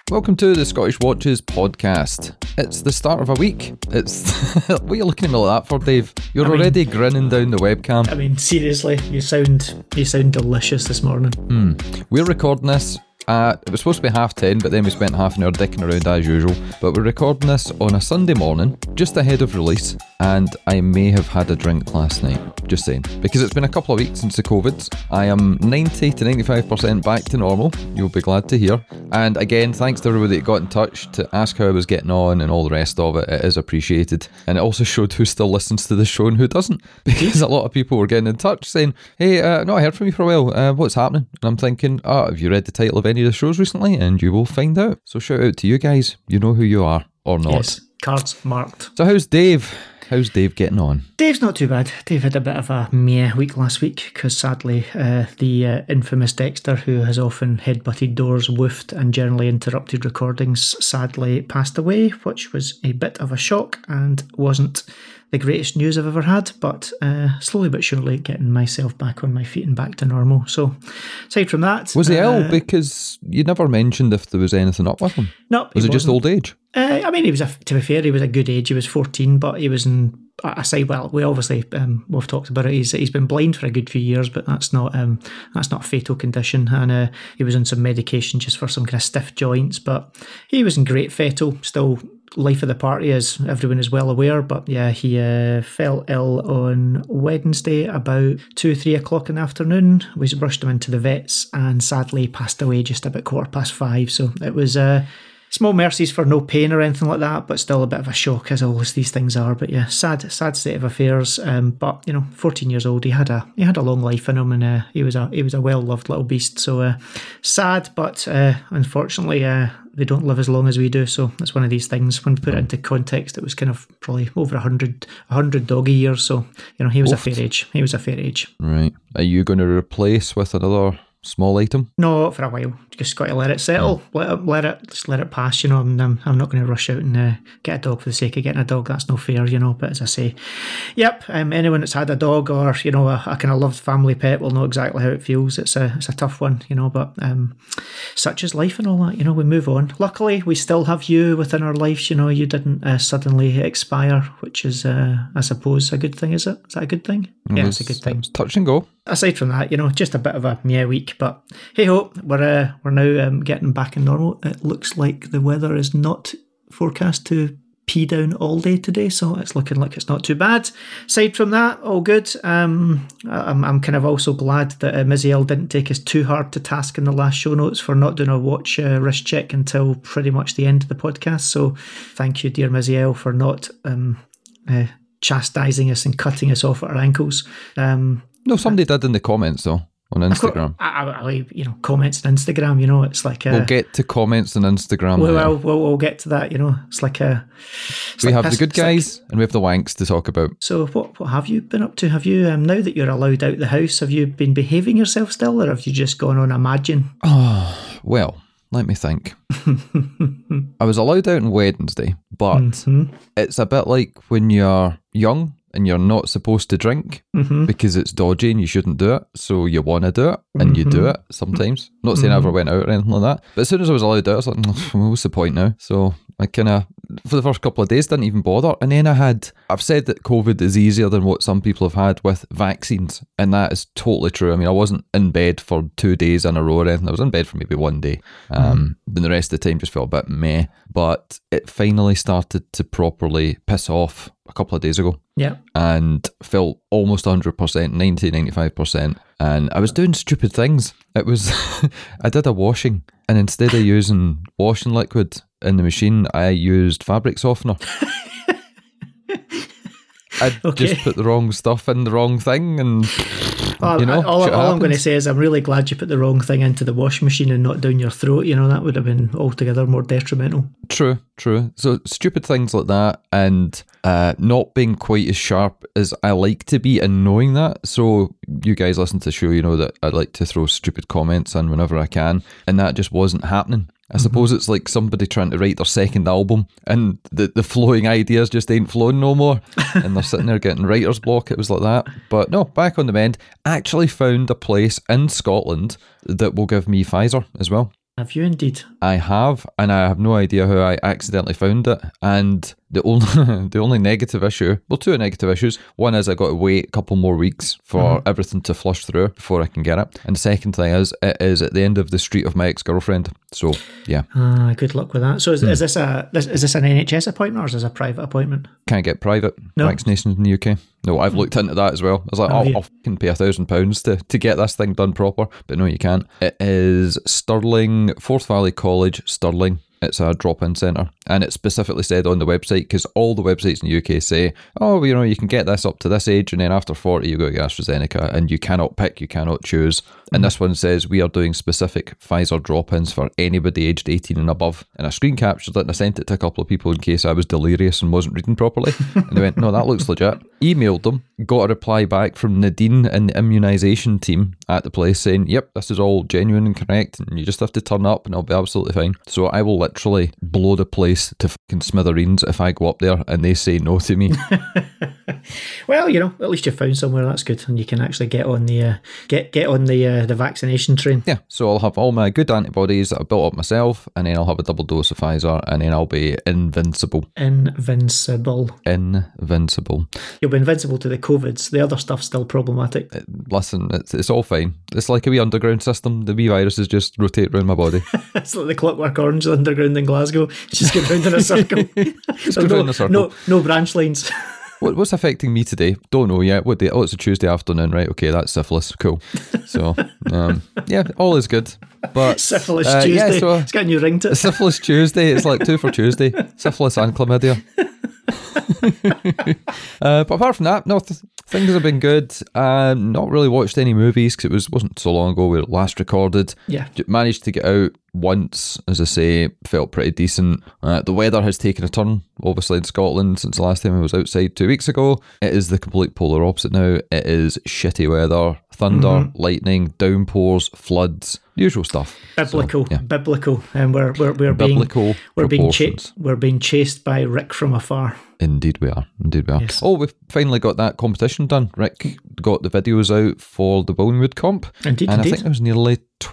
Welcome to the Scottish Watches podcast. It's the start of a week. It's what are you looking at me like that for, Dave? You're already grinning down the webcam. I mean, seriously, you sound delicious this morning. We're recording this it was supposed to be 10:30, but then we spent half an hour dicking around as usual. But we're recording this on a Sunday morning, just ahead of release, and I may have had a drink last night. Just saying. Because it's been a couple of weeks since the COVIDs. I am 90 to 95% back to normal. You'll be glad to hear. And again, thanks to everybody that got in touch to ask how I was getting on and all the rest of it. It is appreciated. And it also showed who still listens to the show and who doesn't. Because a lot of people were getting in touch saying, hey, not heard from you for a while. What's happening? And I'm thinking, have you read the title of any of the shows recently? And you will find out. So shout out to you guys. You know who you are or not. Yes, cards marked. So how's Dave? How's Dave getting on? Dave's not too bad. Dave had a bit of a meh week last week because sadly the infamous Dexter, who has often headbutted doors, woofed and generally interrupted recordings, sadly passed away, which was a bit of a shock and wasn't the greatest news I've ever had, but slowly but surely getting myself back on my feet and back to normal. So aside from that... Was he ill? Because you never mentioned if there was anything up with him. No. Was it just old age? I mean, to be fair, he was a good age. He was 14, but he was in... we obviously, we've talked about it. He's been blind for a good few years, but that's not a fatal condition. And he was on some medication just for some kind of stiff joints, but he was in great fettle, still life of the party, as everyone is well aware. But yeah, he fell ill on Wednesday about 2-3 o'clock in the afternoon. We rushed him into the vets and sadly passed away just about 5:15. So it was small mercies for no pain or anything like that, but still a bit of a shock, as always these things are. But yeah, sad state of affairs. But 14 years old, he had a long life in him, and he was a well loved little beast. So sad, but unfortunately they don't live as long as we do. So it's one of these things. When we put it into context, it was kind of probably over 100 doggy years. So he was a fair age. He was a fair age. Right. Are you going to replace with another small item? No, for a while. Just got to let it settle. Let it pass. I'm not going to rush out and get a dog for the sake of getting a dog. That's no fair. But as I say, yep. Anyone that's had a dog or a kind of loved family pet will know exactly how it feels. It's a tough one. But such is life and all that. We move on. Luckily, we still have you within our lives. You didn't suddenly expire, which is, I suppose, a good thing. Is it? Is that a good thing? Yeah, it's a good thing. Touch and go. Aside from that, just a bit of a meh week, but hey ho, we're now getting back in normal. It looks like the weather is not forecast to pee down all day today, so it's looking like it's not too bad. Aside from that, all good. I'm kind of also glad that Miziel didn't take us too hard to task in the last show notes for not doing a watch wrist check until pretty much the end of the podcast. So thank you, dear Miziel, for not chastising us and cutting us off at our ankles. No, somebody did in the comments though. On Instagram. Comments on Instagram, it's like we'll get to comments on Instagram. We'll get to that, It's like we have the good guys and we have the wanks to talk about. So what have you been up to? Have you, now that you're allowed out the house, have you been behaving yourself still, or have you just gone on Imagine? Oh, well, let me think. I was allowed out on Wednesday, but it's a bit like when you're young and you're not supposed to drink because it's dodgy and you shouldn't do it, so you want to do it and you do it sometimes. Not saying I ever went out or anything like that, but as soon as I was allowed out, I was like, what's the point now? So I kind of, for the first couple of days, didn't even bother. And then I've said that COVID is easier than what some people have had with vaccines, and that is totally true. I mean, I wasn't in bed for 2 days in a row or anything. I was in bed for maybe 1 day. Then the rest of the time just felt a bit meh. But it finally started to properly piss off a couple of days ago. Yeah. And felt almost 100%, 90-95%. And I was doing stupid things. It was, I did a washing, and instead of using washing liquid in the machine, I used fabric softener. I just put the wrong stuff in the wrong thing, and all I'm going to say is I'm really glad you put the wrong thing into the washing machine and not down your throat. That would have been altogether more detrimental. True. So stupid things like that, and not being quite as sharp as I like to be, and knowing that. So you guys listen to the show, that I like to throw stupid comments in whenever I can, and that just wasn't happening. I suppose it's like somebody trying to write their second album and the flowing ideas just ain't flowing no more, and they're sitting there getting writer's block. It was like that. But no, back on the mend. Actually found a place in Scotland that will give me Pfizer as well. Have you indeed? I have, and I have no idea how I accidentally found it. And the only negative issue, well, two negative issues. One is I got to wait a couple more weeks for everything to flush through before I can get it. And the second thing is, it is at the end of the street of my ex-girlfriend. So, yeah. Good luck with that. So is this an NHS appointment or is this a private appointment? Can't get private vaccinations in the UK. No, I've looked into that as well. I was like, I'll fucking pay £1,000 to get this thing done proper. But no, you can't. It is Stirling, Forth Valley College, Stirling. It's a drop-in centre, and it's specifically said on the website, because all the websites in the UK say, oh, you know, you can get this up to this age, and then after 40 you go to get AstraZeneca, and you cannot pick, you cannot choose. And this one says, we are doing specific Pfizer drop-ins for anybody aged 18 and above. And I screen captured it and I sent it to a couple of people in case I was delirious and wasn't reading properly. And they went, no, that looks legit. Emailed them, got a reply back from Nadine and the immunisation team at the place saying, yep, this is all genuine and correct, and you just have to turn up and it'll be absolutely fine. So I will literally blow the place to fucking smithereens if I go up there and they say no to me. Well, you know, at least you found somewhere, that's good, and you can actually get on the the vaccination train. Yeah, so I'll have all my good antibodies that I built up myself, and then I'll have a double dose of Pfizer, and then I'll be invincible. Invincible. You'll be invincible to the COVIDs. The other stuff's still problematic. Listen, it's all fine. It's like a wee underground system. The wee viruses just rotate around my body. It's like the Clockwork Orange underground in Glasgow. Just go round in a circle. Just go round in a circle. No branch lines. What's affecting me today? Don't know yet. What day? Oh, it's a Tuesday afternoon, right? Okay, that's syphilis. Cool. So, yeah, all is good. But Syphilis Tuesday. Yeah, so it's got a new ring to it. Syphilis Tuesday. It's like 2 for Tuesday. Syphilis and chlamydia. But apart from that, no, things have been good. Not really watched any movies because it wasn't so long ago we last recorded. Yeah. Managed to get out once, as I say, felt pretty decent. The weather has taken a turn, obviously, in Scotland since the last time I was outside 2 weeks ago. It is the complete polar opposite now. It is shitty weather, thunder, lightning, downpours, floods, usual stuff. Biblical, so, yeah. Biblical, and we're being chased by Rick from afar. Indeed we are. Yes. Oh, we've finally got that competition done. Rick got the videos out for the Bonewood comp. Indeed. I think there was nearly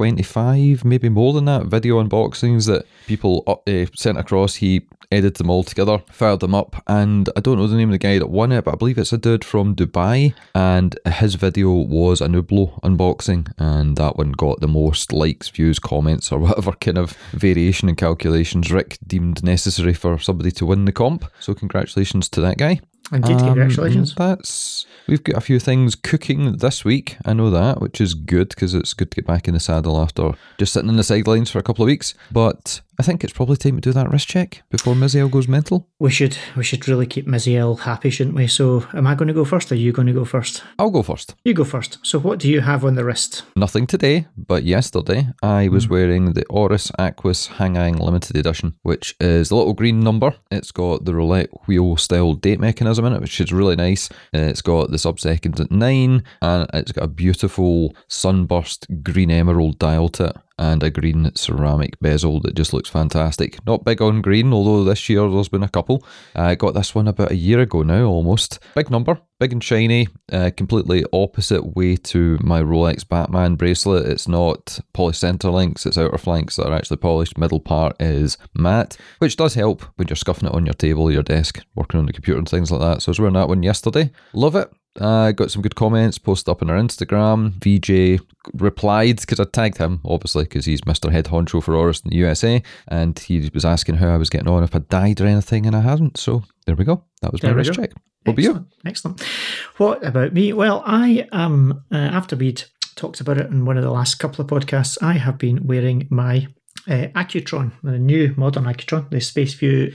25, maybe more than that, video unboxings that people sent across. He edited them all together, fired them up, and I don't know the name of the guy that won it, but I believe it's a dude from Dubai, and his video was a Nublo unboxing, and that one got the most likes, views, comments, or whatever kind of variation and calculations Rick deemed necessary for somebody to win the comp. So congratulations to that guy. Indeed, congratulations. We've got a few things cooking this week, I know that, which is good because it's good to get back in the saddle after just sitting in the sidelines for a couple of weeks. But I think it's probably time to do that wrist check before Miziel goes mental. We should really keep Miziel happy, shouldn't we? So am I going to go first or are you going to go first? I'll go first. You go first. So what do you have on the wrist? Nothing today, but yesterday I was wearing the Oris Aquis Hanging Limited Edition, which is the little green number. It's got the roulette wheel style date mechanism in it, which is really nice. It's got the sub-seconds at 9, and it's got a beautiful sunburst green emerald dial to it, and a green ceramic bezel that just looks fantastic. Not big on green, although this year there's been a couple. I got this one about a year ago now, almost. Big number, big and shiny, completely opposite way to my Rolex Batman bracelet. It's not polished center links, it's outer flanks that are actually polished. Middle part is matte, which does help when you're scuffing it on your table, your desk, working on the computer and things like that. So I was wearing that one yesterday. Love it. Got some good comments, posted up on our Instagram. VJ replied, because I tagged him, obviously, because he's Mr. Head Honcho for Oris in the USA, and he was asking how I was getting on, if I died or anything, and I hadn't. So there we go. That was my wrist check. What about you? Excellent. What about me? Well, I am, after we'd talked about it in one of the last couple of podcasts, I have been wearing my Accutron, the new modern Accutron, the SpaceView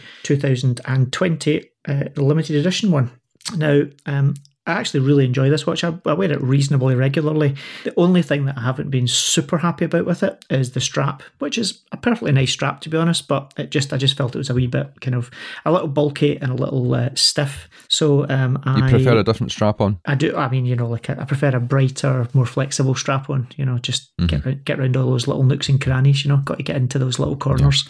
2020 limited edition one. Now, I actually really enjoy this watch. I wear it reasonably regularly. The only thing that I haven't been super happy about with it is the strap, which is a perfectly nice strap, to be honest, but I just felt it was a wee bit kind of a little bulky and a little stiff. So you prefer a different strap on? I do. I mean, you know, like I prefer a brighter, more flexible strap on. You know, just get around all those little nooks and crannies. You know, got to get into those little corners.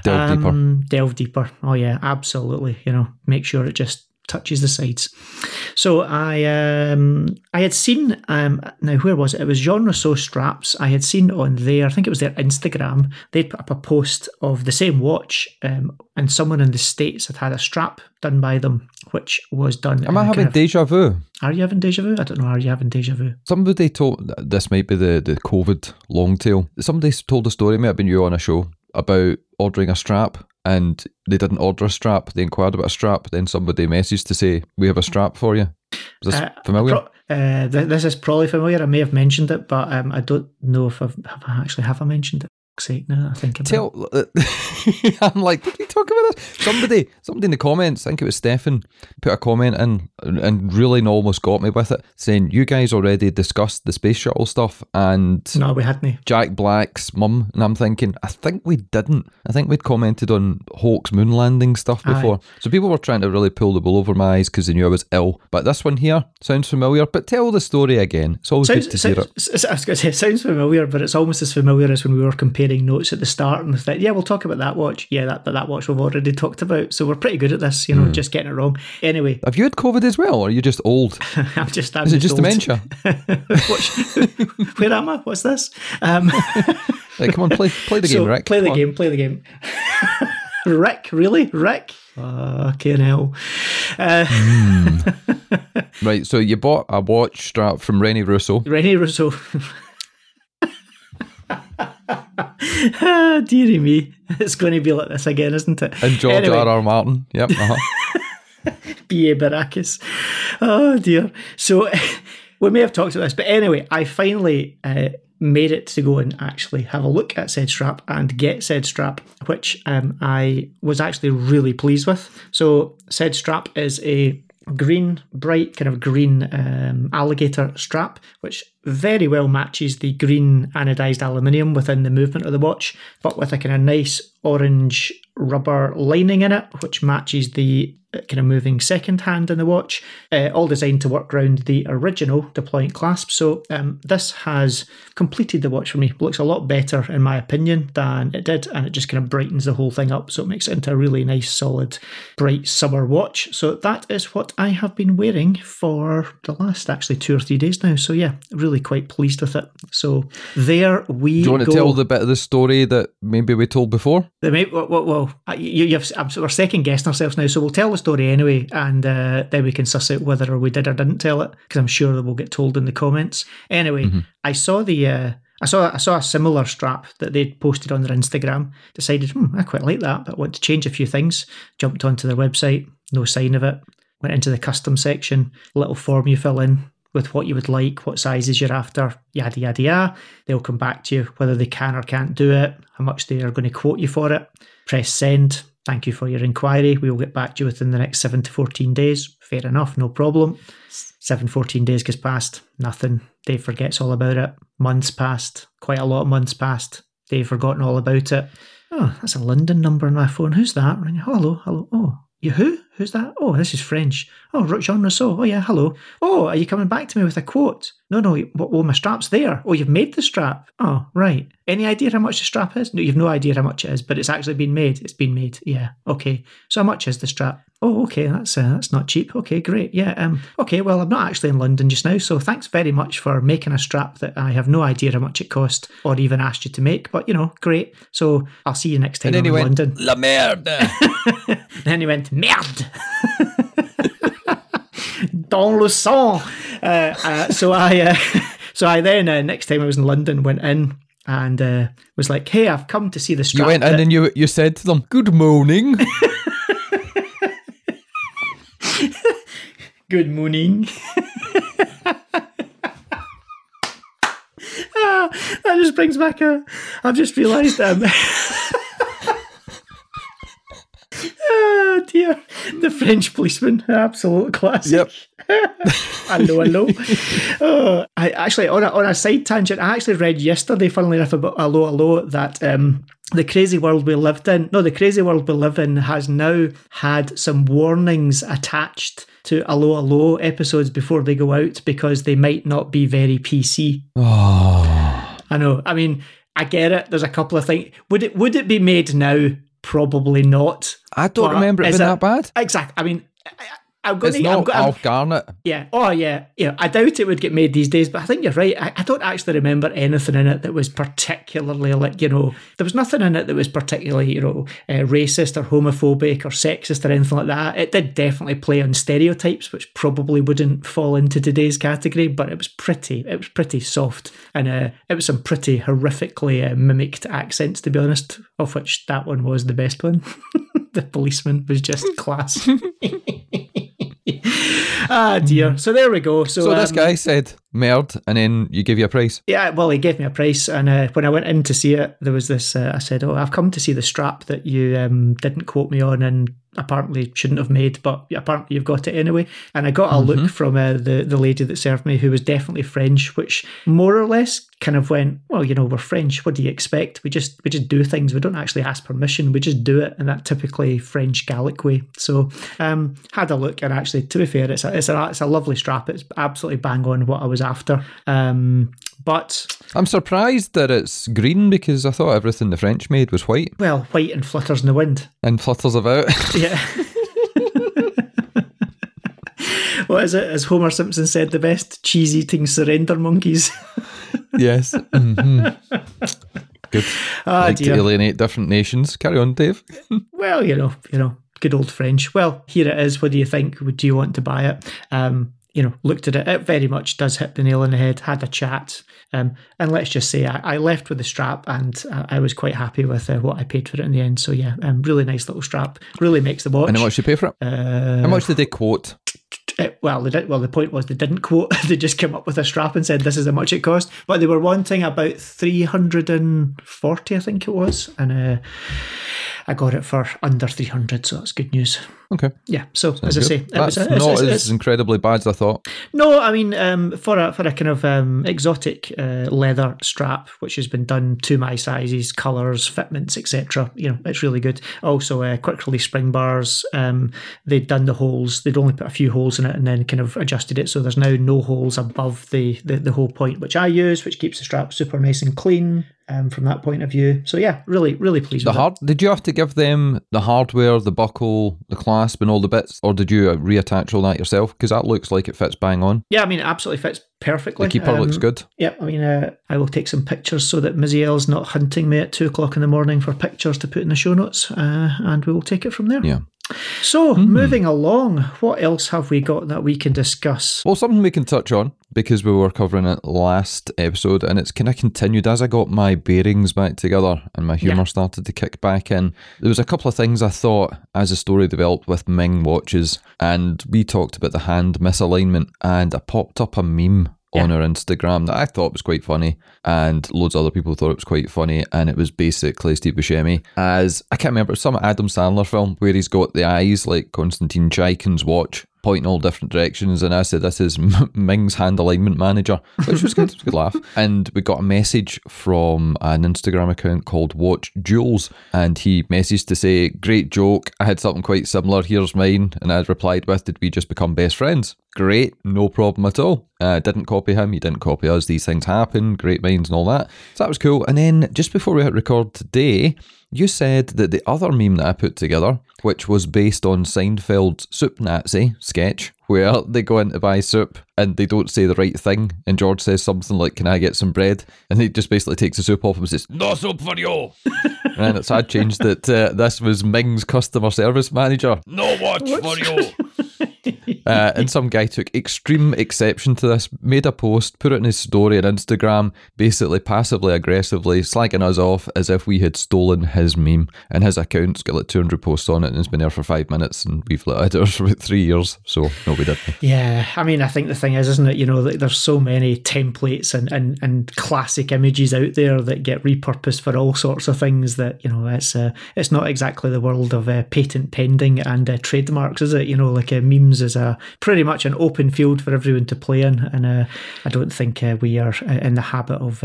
Yeah. Delve deeper. Oh yeah, absolutely. You know, make sure it just touches the sides. So I had seen now where was it? It was Jean Rousseau straps. I had seen on there. I think it was their Instagram. They'd put up a post of the same watch, and someone in the States had a strap done by them, which was done. Am I having deja vu? Are you having deja vu? I don't know. Are you having deja vu? Somebody told, this might be the COVID long tail. Somebody told a story, might have been you on a show, about ordering a strap, and they didn't order a strap. They inquired about a strap. Then somebody messaged to say, we have a strap for you. Is this familiar? This is probably familiar. I may have mentioned it, but I don't know if have I mentioned it. Sake, now I think about it. I'm like, did we talk about this? Somebody in the comments, I think it was Stefan, put a comment in and really almost got me with it, saying you guys already discussed the space shuttle stuff and no, we hadn't. Jack Black's mum, and I'm thinking, I think we didn't. I think we'd commented on Hawke's moon landing stuff before. Aye. So people were trying to really pull the wool over my eyes because they knew I was ill. But this one here sounds familiar. But tell the story again. It's always good to hear it. I was going to say, it sounds familiar, but it's almost as familiar as when we were comparing notes at the start and thought, yeah, we'll talk about that watch. Yeah, that watch we've already talked about. So we're pretty good at this, just getting it wrong. Anyway, have you had COVID as well, or are you just old? I'm just Is it just old. dementia? Where am I? What's this? Right, come on, play the game, Rick. Play the game. Rick, really? Rick? Fucking hell. Right, so you bought a watch strap from Rene Russo. Rene Russo. Dearie me. It's going to be like this again, isn't it? And George R.R. Martin. Yep. B.A. Baracus. Oh, dear. So we may have talked about this, but anyway, I finally made it to go and actually have a look at said strap and get said strap, which I was actually really pleased with. So said strap is a bright kind of green alligator strap, which very well matches the green anodized aluminium within the movement of the watch, but with a kind of nice orange rubber lining in it, which matches the kind of moving second hand in the watch, all designed to work around the original deployant clasp. So this has completed the watch for me. Looks a lot better in my opinion than it did, and it just kind of brightens the whole thing up, so it makes it into a really nice solid bright summer watch. So that is what I have been wearing for the last actually 2 or 3 days now. So yeah, really quite pleased with it. So there we go. Do you want to tell the bit of the story that maybe we told before? Well, we're second guessing ourselves now, so we'll tell the story anyway, and then we can suss out whether we did or didn't tell it, because I'm sure that we'll get told in the comments. Anyway, I saw I saw a similar strap that they'd posted on their Instagram, decided, I quite like that, but I want to change a few things. Jumped onto their website, no sign of it. Went into the custom section, little form you fill in with what you would like, what sizes you're after, yada, yada, yada. They'll come back to you whether they can or can't do it, how much they are going to quote you for it. Press send. Thank you for your inquiry. We will get back to you within the next 7 to 14 days. Fair enough, no problem. 14 days goes past, nothing. Dave forgets all about it. Months passed, quite a lot of months passed. Dave forgotten all about it. Oh, that's a London number on my phone. Who's that? Hello. Oh, you who? Who's that? Oh, this is French. Oh, Jean Rousseau. Oh, yeah, hello. Oh, are you coming back to me with a quote? No, my strap's there. Oh, you've made the strap. Oh, right. Any idea how much the strap is? No, you've no idea how much it is, but it's actually been made. It's been made. Yeah, okay. So how much is the strap? Oh, okay, that's not cheap. Okay, great. Yeah, okay, well, I'm not actually in London just now, so thanks very much for making a strap that I have no idea how much it cost or even asked you to make, but, great. So I'll see you next time I'm in London. La merde. Then he went, merde. Dans le sang. So I then, next time I was in London, went in and was like, hey, I've come to see the strap. You went in and you said to them, good morning. Good morning. That just brings back I've just realised oh dear, the French policeman, absolute classic. Yep. Hello. Oh, I actually on a side tangent, I actually read yesterday, funnily enough, about hello that the crazy world we live in has now had some warnings attached to hello episodes before they go out because they might not be very PC. Oh. I know. I mean, I get it. There's a couple of things. Would it be made now? Probably not. I don't remember it being that bad. Exactly. I mean, It's not Alf Garnett. Yeah. Oh, yeah. Yeah. I doubt it would get made these days, but I think you're right. I don't actually remember anything in it that was particularly there was nothing in it that was particularly, racist or homophobic or sexist or anything like that. It did definitely play on stereotypes, which probably wouldn't fall into today's category, but it was pretty soft. And it was some pretty horrifically mimicked accents, to be honest, of which that one was the best one. The policeman was just class. Ah, dear. So there we go. So this guy said merd, and then you give you a price. Yeah, well, he gave me a price, and when I went in to see it, there was this. I said, "Oh, I've come to see the strap that you didn't quote me on, and apparently shouldn't have made, but apparently you've got it anyway." And I got a look from the lady that served me, who was definitely French, which more or less kind of went, well, we're French. What do you expect? We just do things. We don't actually ask permission. We just do it in that typically French Gallic way. So had a look, and actually, to be fair, it's a lovely strap. It's absolutely bang on what I was after. But I'm surprised that it's green, because I thought everything the French made was white. Well, white and flutters in the wind. And flutters about. Yeah. What is it? As Homer Simpson said, the best cheese-eating surrender monkeys. Yes. Mm-hmm. Good. To alienate different nations. Carry on, Dave. Well, good old French. Well, here it is. What do you think? Do you want to buy it? Looked at it. It very much does hit the nail on the head. Had a chat. And let's just say I left with the strap, and I was quite happy with what I paid for it in the end. So yeah, really nice little strap. Really makes the watch. And how much did you pay for it? How much did they quote? The point was they didn't quote. They just came up with a strap and said this is how much it cost. But they were wanting about 340, I think it was, and I got it for under 300, so that's good news. Okay. Yeah. So sounds as I say, that's not as incredibly bad as I thought. No, I mean, for a kind of exotic leather strap, which has been done to my sizes, colours, fitments, etc. It's really good. Also, quick release spring bars. They'd done the holes. They'd only put a few holes in it and then kind of adjusted it, so there's now no holes above the whole point, which I use, which keeps the strap super nice and clean. From that point of view. So yeah, really, really pleased with it. Did you have to give them the hardware, the buckle, the clasp and all the bits, or did you reattach all that yourself? Because that looks like it fits bang on. Yeah, I mean, it absolutely fits perfectly. The keeper looks good. Yeah, I mean, I will take some pictures so that Mizzy L's not hunting me at 2:00 in the morning for pictures to put in the show notes, and we will take it from there. Yeah. So, moving along, what else have we got that we can discuss? Well, something we can touch on, because we were covering it last episode, and it's kind of continued as I got my bearings back together and my humour started to kick back in. There was a couple of things I thought as the story developed with Ming watches, and we talked about the hand misalignment, and I popped up a meme on our Instagram that I thought was quite funny, and loads of other people thought it was quite funny, and it was basically Steve Buscemi as, I can't remember, some Adam Sandler film where he's got the eyes like Konstantin Chaikin's watch pointing all different directions, and I said this is Ming's hand alignment manager, which was good. It was a good laugh. And we got a message from an Instagram account called Watch Jules, and he messaged to say, great joke, I had something quite similar, here's mine. And I replied with, did we just become best friends? Great, no problem at all. Didn't copy him, he didn't copy us, these things happen, great minds and all that. So that was cool. And then just before we hit record today, you said that the other meme that I put together, which was based on Seinfeld's Soup Nazi sketch, where they go in to buy soup and they don't say the right thing, and George says something like, can I get some bread? And he just basically takes the soup off and says, no soup for you. And so I changed it. This was Ming's customer service manager. No watch for you. And some guy took extreme exception to this, made a post, put it in his story on Instagram, basically passively aggressively slagging us off as if we had stolen his meme. And his account's got like 200 posts on it, and it's been there for 5 minutes, and we've let it out for about 3 years, so no, we didn't. Yeah, I mean, I think the thing is, isn't it, there's so many templates and classic images out there that get repurposed for all sorts of things that, it's not exactly the world of patent pending and trademarks, is it? Memes is pretty much an open field for everyone to play in, and I don't think we are in the habit of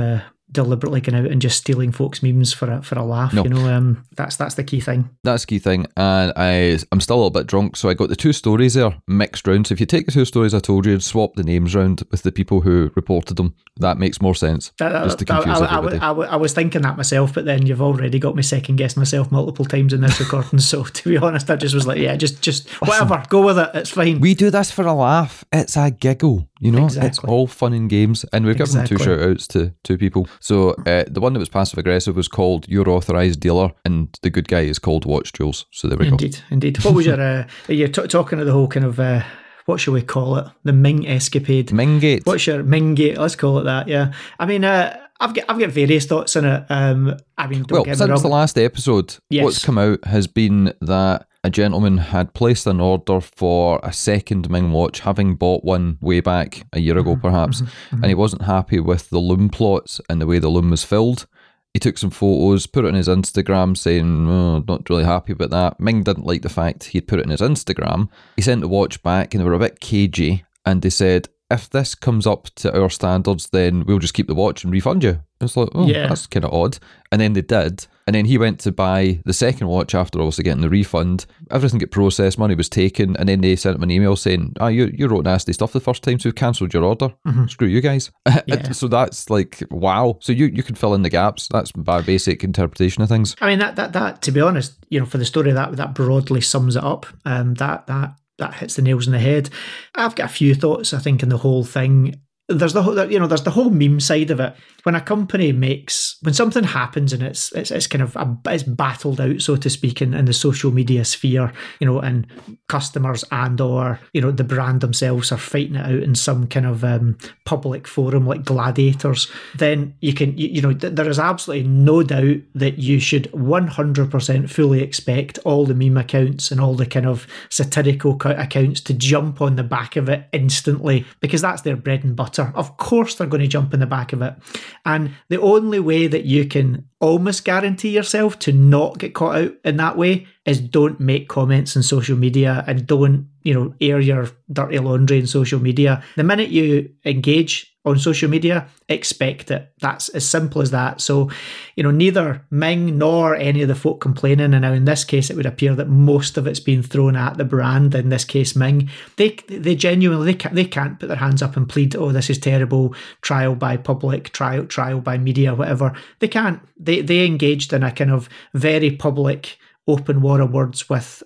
deliberately going out and just stealing folks' memes for a laugh. No. You know, that's the key thing. That's the key thing. And I'm still a little bit drunk, so I got the two stories there mixed round. So if you take the two stories I told you and swap the names round with the people who reported them, that makes more sense. Just to confuse everybody. I was thinking that myself, but then you've already got me second guessing myself multiple times in this recording. So to be honest, I just was like, yeah, just whatever, go with it. It's fine. We do this for a laugh. It's a giggle. You know, Exactly. It's all fun and games. And we've given two shout outs to two people. So the one that was passive aggressive was called Your Authorised Dealer, and the good guy is called Watch Jules. So there we go. Indeed. What was your, you're talking of the whole kind of, what shall we call it? The Ming escapade. Minggate. What's your Minggate? Let's call it that, yeah. I mean, I've got various thoughts on it. I mean, don't get me wrong. Since the last episode, what's come out has been that a gentleman had placed an order for a second Ming watch, having bought one way back a year ago perhaps, and he wasn't happy with the loom plots and the way the loom was filled. He took some photos, put it on his Instagram saying, oh, not really happy about that. Ming didn't like the fact he'd put it on his Instagram. He sent the watch back and they were a bit cagey, and they said, if this comes up to our standards, then we'll just keep the watch and refund you. It's like, that's kind of odd. And then they did. And then he went to buy the second watch after obviously getting the refund. Everything got processed, money was taken, and then they sent him an email saying, you wrote nasty stuff the first time, so we've cancelled your order. Screw you guys. Yeah. So that's like, wow. So you can fill in the gaps. That's my basic interpretation of things. I mean, that to be honest, you know, for the story, that broadly sums it up. That hits the nails on the head. I've got a few thoughts, I think, in the whole thing. There's the whole meme side of it. When a company when something happens and it's kind of it's battled out, so to speak, in the social media sphere, you know, and customers or you know the brand themselves are fighting it out in some kind of public forum like gladiators, then there is absolutely no doubt that you should 100% fully expect all the meme accounts and all the kind of satirical accounts to jump on the back of it instantly, because that's their bread and butter. Of course they're going to jump in the back of it. And the only way that you can almost guarantee yourself to not get caught out in that way is don't make comments on social media and don't, you know, air your dirty laundry in social media. The minute you engage on social media, expect it. That's as simple as that. So, you know, neither Ming nor any of the folk complaining, and now in this case it would appear that most of it's been thrown at the brand, in this case Ming, they genuinely can't put their hands up and plead, oh, this is terrible, trial by public, trial by media, whatever. They can't. They engaged in a kind of very public open war of words with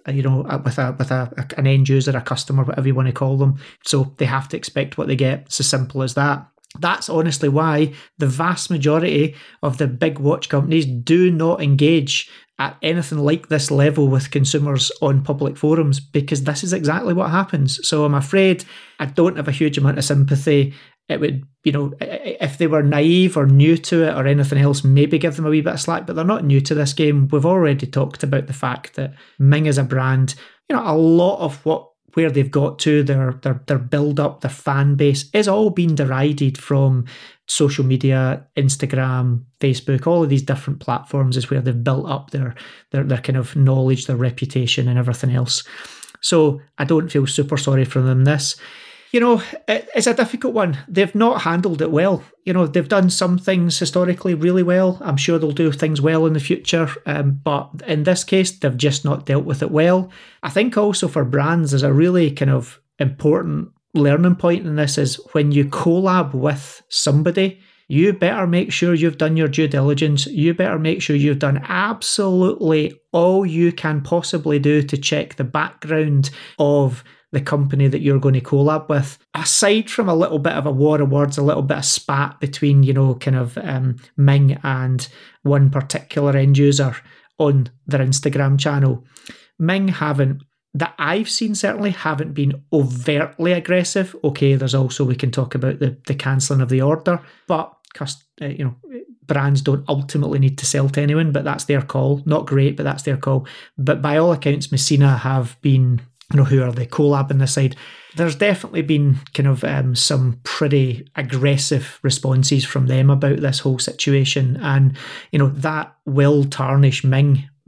an end user, a customer, whatever you want to call them. So they have to expect what they get. It's as simple as that. That's honestly why the vast majority of the big watch companies do not engage at anything like this level with consumers on public forums, because this is exactly what happens. So I'm afraid I don't have a huge amount of sympathy. It would, you know, if they were naive or new to it or anything else, maybe give them a wee bit of slack, but they're not new to this game. We've already talked about the fact that Ming as a brand, you know, a lot of where they've got to, their build up, their fan base is all being derided from social media, Instagram, Facebook, all of these different platforms is where they've built up their kind of knowledge, their reputation and everything else. So I don't feel super sorry for them this. You know, it's a difficult one. They've not handled it well. You know, they've done some things historically really well. I'm sure they'll do things well in the future. But in this case, they've just not dealt with it well. I think also for brands, there's a really kind of important learning point in this is when you collab with somebody, you better make sure you've done your due diligence. You better make sure you've done absolutely all you can possibly do to check the background of the company that you're going to collab with. Aside from a little bit of a war of words, a little bit of spat between, you know, kind of Ming and one particular end user on their Instagram channel, Ming that I've seen certainly haven't been overtly aggressive. Okay, there's also, we can talk about the cancelling of the order, but you know, brands don't ultimately need to sell to anyone, but that's their call. Not great, but that's their call. But by all accounts, Messina have been, you know, who are they collabing this side? There's definitely been kind of some pretty aggressive responses from them about this whole situation. And, you know, that will tarnish Ming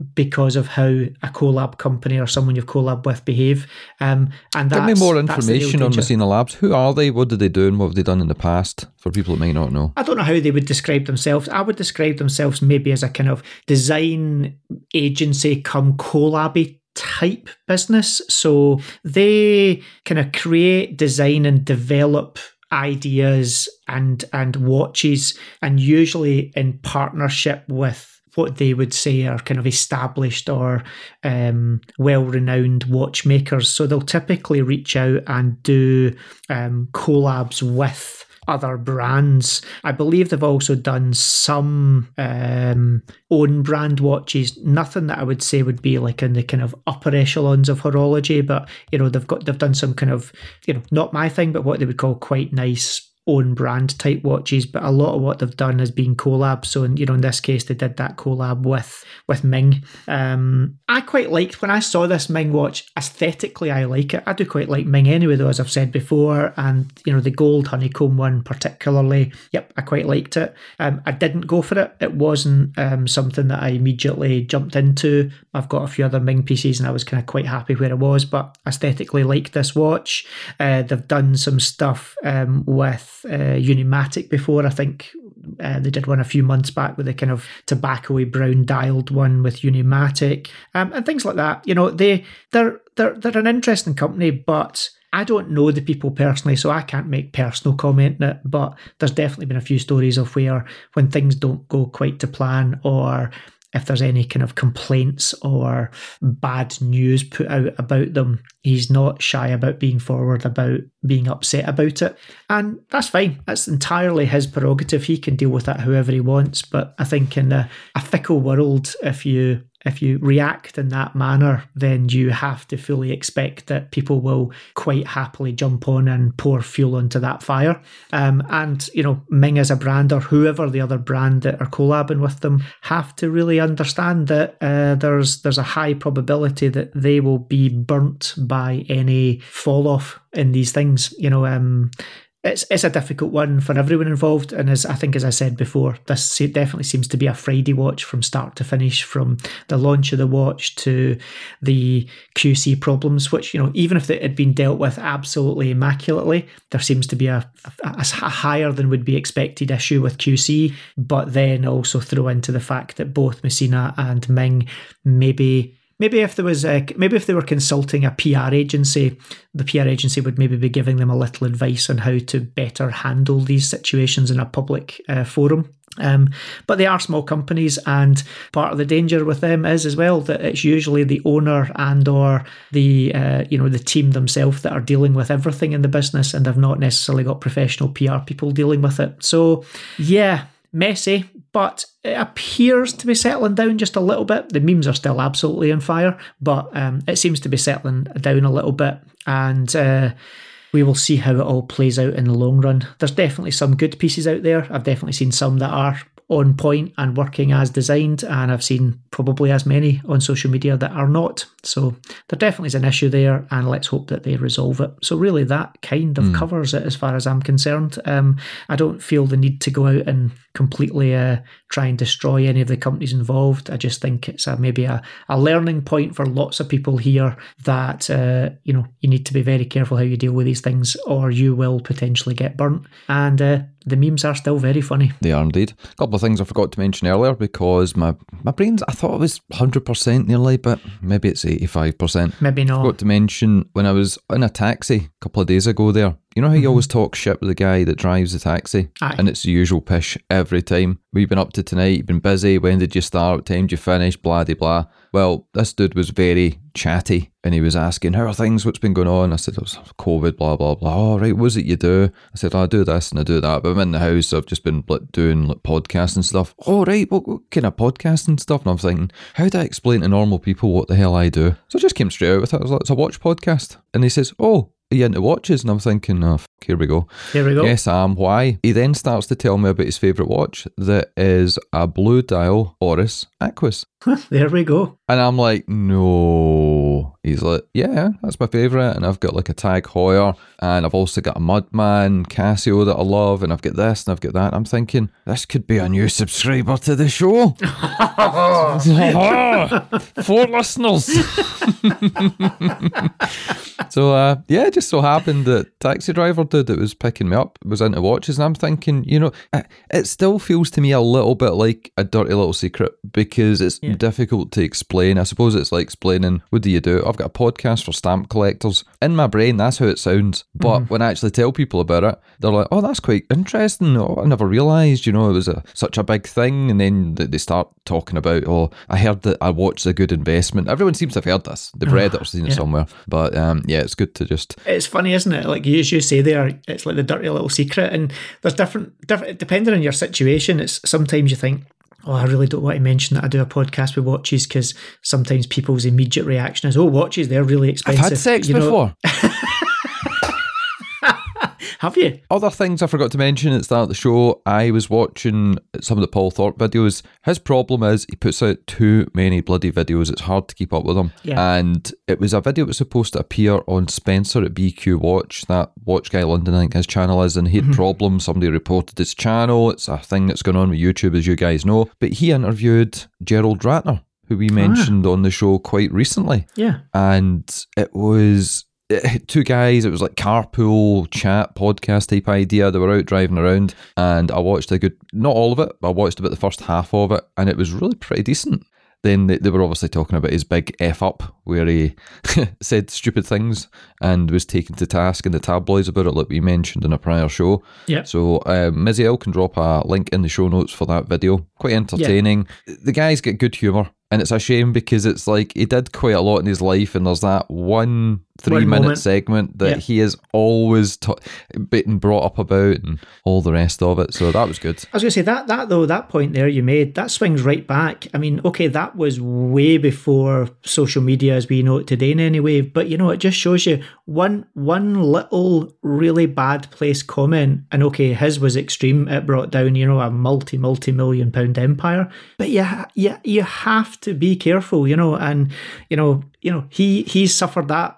because of how a collab company or someone you've collab with behave. And give me more information on Messina Labs. Who are they? What do they do? And what have they done in the past for people that might not know? I don't know how they would describe themselves. I would describe themselves maybe as a kind of design agency come collab-y type business. So they kind of create, design and develop ideas and watches, and usually in partnership with what they would say are kind of established or well-renowned watchmakers. So they'll typically reach out and do collabs with other brands. I believe they've also done some own brand watches. Nothing that I would say would be like in the kind of upper echelons of horology, but they've done some kind of, not my thing, but what they would call quite nice own brand type watches. But a lot of what they've done has been collabs. So in this case they did that collab with Ming. I quite liked when I saw this Ming watch. Aesthetically I like it. I do quite like Ming anyway, though, as I've said before, and the gold honeycomb one particularly, I quite liked it. I didn't go for it. It wasn't something that I immediately jumped into. I've got a few other Ming pieces and I was kind of quite happy where I was, but aesthetically liked this watch. They've done some stuff with Unimatic before. I think they did one a few months back with a kind of tobacco-y brown dialed one with Unimatic, and things like that. They're an interesting company, but I don't know the people personally, so I can't make personal comment on it. But there's definitely been a few stories of where when things don't go quite to plan, or if there's any kind of complaints or bad news put out about them, he's not shy about being forward about being upset about it. And that's fine. That's entirely his prerogative. He can deal with that however he wants. But I think in a fickle world, if you react in that manner, then you have to fully expect that people will quite happily jump on and pour fuel onto that fire. And Ming as a brand, or whoever the other brand that are collabing with them, have to really understand that there's a high probability that they will be burnt by any fall off in these things. It's a difficult one for everyone involved, and as I said before, this definitely seems to be a Friday watch from start to finish, from the launch of the watch to the QC problems, which even if it had been dealt with absolutely immaculately, there seems to be a higher than would be expected issue with QC. But then also throw into the fact that both Messina and Ming maybe if they were consulting a PR agency, the PR agency would maybe be giving them a little advice on how to better handle these situations in a public forum. But they are small companies, and part of the danger with them is as well that it's usually the owner and or the the team themselves that are dealing with everything in the business, and they've not necessarily got professional PR people dealing with it. So messy, but it appears to be settling down just a little bit. The memes are still absolutely on fire, but it seems to be settling down a little bit, and we will see how it all plays out in the long run. There's definitely some good pieces out there. I've definitely seen some that are on point and working as designed, and I've seen probably as many on social media that are not. So there definitely is an issue there, and let's hope that they resolve it. So really that kind of covers it as far as I'm concerned. I don't feel the need to go out and completely try and destroy any of the companies involved. I just think it's maybe a learning point for lots of people here that you need to be very careful how you deal with these things, or you will potentially get burnt. And the memes are still very funny. They are indeed. A couple of things I forgot to mention earlier, because my brains, I thought it was 100% nearly, but maybe it's 85%. Maybe not. I forgot to mention when I was in a taxi a couple of days ago there. You know how you always talk shit with the guy that drives the taxi? Aye. And it's the usual pish every time. What have you been up to tonight? You've been busy? When did you start? What time did you finish? Blah, de blah. Well, this dude was very chatty, and he was asking, how are things? What's been going on? I said, it was COVID, blah, blah, blah. Oh, right, what is it you do? I said, I do this and I do that, but I'm in the house, so I've just been doing podcasts and stuff. Oh, right, what kind of podcasts and stuff? And I'm thinking, how do I explain to normal people what the hell I do? So I just came straight out with it. I was like, it's a watch podcast. And he says, oh, are you into watches? And I'm thinking, oh, here we go. Here we go. Yes, I am. Why? He then starts to tell me about his favourite watch that is a Blue Dial Oris Aquis. There we go. And I'm like, no So he's like, yeah, that's my favourite. And I've got like a Tag Heuer, and I've also got a Mudman Casio that I love, and I've got this and I've got that. I'm thinking, this could be a new subscriber to the show. 4 listeners. So, yeah, it just so happened that Taxi Driver dude that was picking me up was into watches, and I'm thinking, you know, it still feels to me a little bit like a dirty little secret because it's difficult to explain. I suppose it's like explaining, what do you do? I've got a podcast for stamp collectors. In my brain, that's how it sounds. But when I actually tell people about it, they're like, oh, that's quite interesting. Oh, I never realised, you know, it was such a big thing. And then they start talking about, oh, I heard that I watched A Good Investment. Everyone seems to have heard this. They've read it or seen it somewhere. But yeah, it's good to just... It's funny, isn't it? Like as you say there, it's like the dirty little secret. And there's different depending on your situation, it's sometimes you think, oh, I really don't want to mention that I do a podcast with watches because sometimes people's immediate reaction is, oh, watches, they're really expensive. I've had sex before. Have you? Other things I forgot to mention at the start of the show, I was watching some of the Paul Thorpe videos. His problem is he puts out too many bloody videos. It's hard to keep up with him. Yeah. And it was a video that was supposed to appear on Spencer at BQ Watch, that Watch Guy London, I think his channel is, and he had problems. Somebody reported his channel. It's a thing that's going on with YouTube, as you guys know. But he interviewed Gerald Ratner, who we mentioned on the show quite recently. Yeah. And it was... 2 guys, it was like carpool chat podcast type idea. They were out driving around, and I watched not all of it, but I watched about the first half of it, and it was really pretty decent. Then they were obviously talking about his big F up, where he said stupid things and was taken to task in the tabloids about it, like we mentioned in a prior show. Yeah. So Miziel can drop a link in the show notes for that video. Quite entertaining. Yeah. The guys get good humour. And it's a shame because it's like he did quite a lot in his life, and there's that one 3-minute segment that he is always been brought up about and all the rest of it. So that was good. I was going to say that point there you made, that swings right back. I mean, okay, that was way before social media as we know it today in any way, but you know, it just shows you one little really bad placed comment, and okay, his was extreme. It brought down, you know, a multi-million pound empire. But you have to be careful, you know, and you know, he's suffered that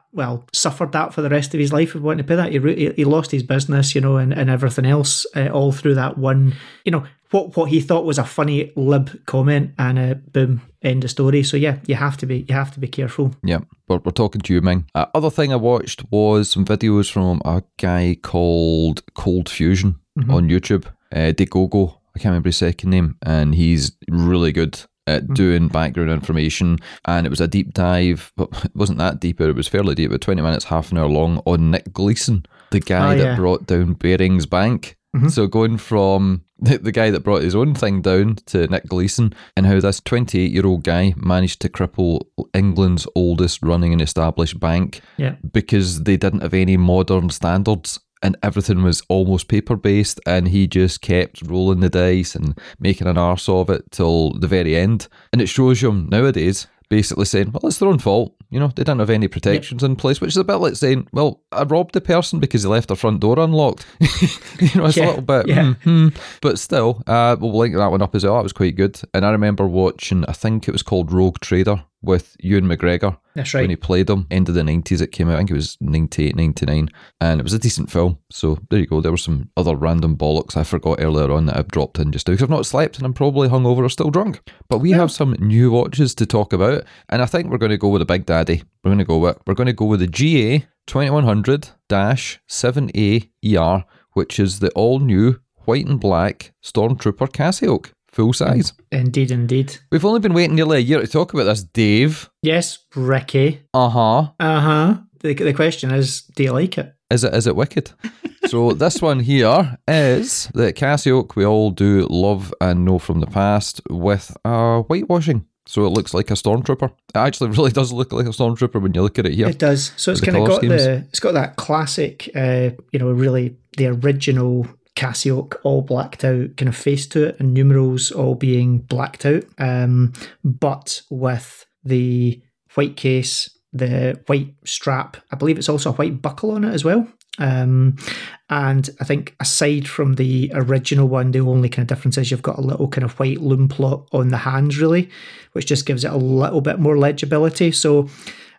for the rest of his life, if we want to put that. He lost his business, you know, and everything else, all through that one, you know, what he thought was a funny lib comment, and boom, end of story. So yeah, you have to be careful. Yeah, we're talking to you, Ming. Other thing I watched was some videos from a guy called Cold Fusion on YouTube, Degogo. I can't remember his second name, and he's really good at doing background information, and it was a deep dive, but it wasn't that deep, but it was fairly deep, about 20 minutes, half an hour long, on Nick Gleeson, the guy that brought down Barings Bank. So going from the guy that brought his own thing down to Nick Gleeson, and how this 28-year-old guy managed to cripple England's oldest running and established bank because they didn't have any modern standards. And everything was almost paper-based, and he just kept rolling the dice and making an arse of it till the very end. And it shows you nowadays basically saying, well, it's their own fault. You know, they didn't have any protections in place, which is a bit like saying, well, I robbed the person because they left their front door unlocked. You know, it's a little bit, but still, we'll link that one up as well. That was quite good. And I remember watching, I think it was called Rogue Trader with Ewan McGregor. That's right. When he played him, end of the 90s it came out. I think it was 98, 99. And it was a decent film. So there you go. There were some other random bollocks I forgot earlier on that I've dropped in just now because I've not slept and I'm probably hungover or still drunk. But we have some new watches to talk about. And I think we're going to go with the Big Daddy. We're going to go with the GA 2100-7A ER, which is the all-new white and black Stormtrooper Casio. Full size. Indeed. We've only been waiting nearly a year to talk about this, Dave. Yes, Ricky. The question is, do you like it? Is it wicked? So this one here is the Casio we all do love and know from the past with whitewashing. So it looks like a Stormtrooper. It actually really does look like a Stormtrooper when you look at it here. It does. So it's kind of got it's got that classic, really the original Casio all blacked out kind of face to it, and numerals all being blacked out, but with the white case, the white strap. I believe it's also a white buckle on it as well. And I think aside from the original one, the only kind of difference is you've got a little kind of white loom plot on the hands, really, which just gives it a little bit more legibility. So